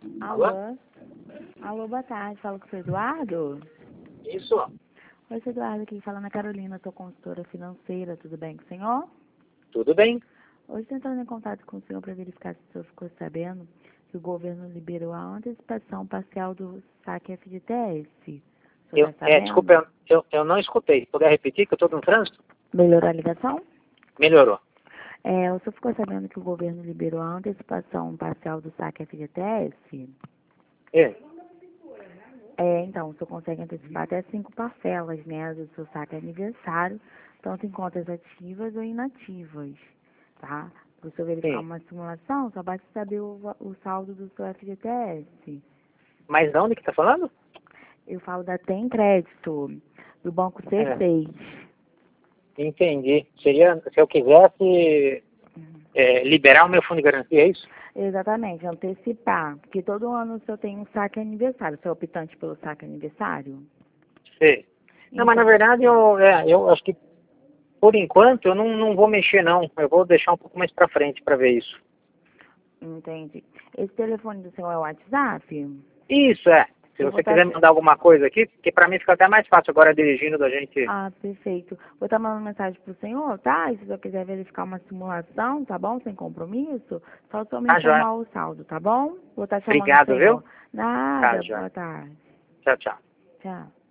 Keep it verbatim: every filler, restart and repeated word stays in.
Alô? Alô? Alô, boa tarde. Fala com o seu Eduardo? Isso. Oi, seu Eduardo, aqui fala na Carolina, sou consultora financeira, tudo bem com o senhor? Tudo bem? Hoje estou entrando em contato com o senhor para verificar se o senhor ficou sabendo que o governo liberou a antecipação parcial do saque F G T S. O senhor Eu, está é, sabendo? desculpa, eu, eu, eu não escutei. Puder repetir que eu estou no trânsito? Melhorou a ligação? Melhorou. É, o senhor ficou sabendo que o governo liberou a antecipação parcial do saque F G T S? É. É, então, o senhor consegue antecipar até cinco parcelas, né, do seu saque aniversário, tanto em contas ativas ou inativas, tá? Para o senhor verificar Sim. uma simulação, só basta saber o, va- o saldo do seu F G T S. Mas de onde que está falando? Eu falo da Tem Crédito, do Banco C É. seis. Entendi. Seria, se eu quisesse é, liberar o meu fundo de garantia, é isso? Exatamente, antecipar, porque todo ano o senhor tem um saque aniversário, o senhor é optante pelo saque aniversário? Sim. Não, mas na Então, verdade eu, é, eu acho que por enquanto eu não, não vou mexer não. Eu vou deixar um pouco mais para frente para ver isso. entendi. Esse telefone do senhor é o WhatsApp? Isso, é. Se Eu vou você estar... quiser mandar alguma coisa aqui, porque para mim fica até mais fácil agora dirigindo da gente. Ah, perfeito. Vou estar mandando mensagem pro senhor, tá? E se o senhor quiser verificar uma simulação, tá bom? Sem compromisso, só só me Tá, joia. informar o saldo, tá bom? Vou estar chamando o Obrigado, viu? senhor. Tá, Nada, joia. boa tarde. Tchau, tchau. Tchau.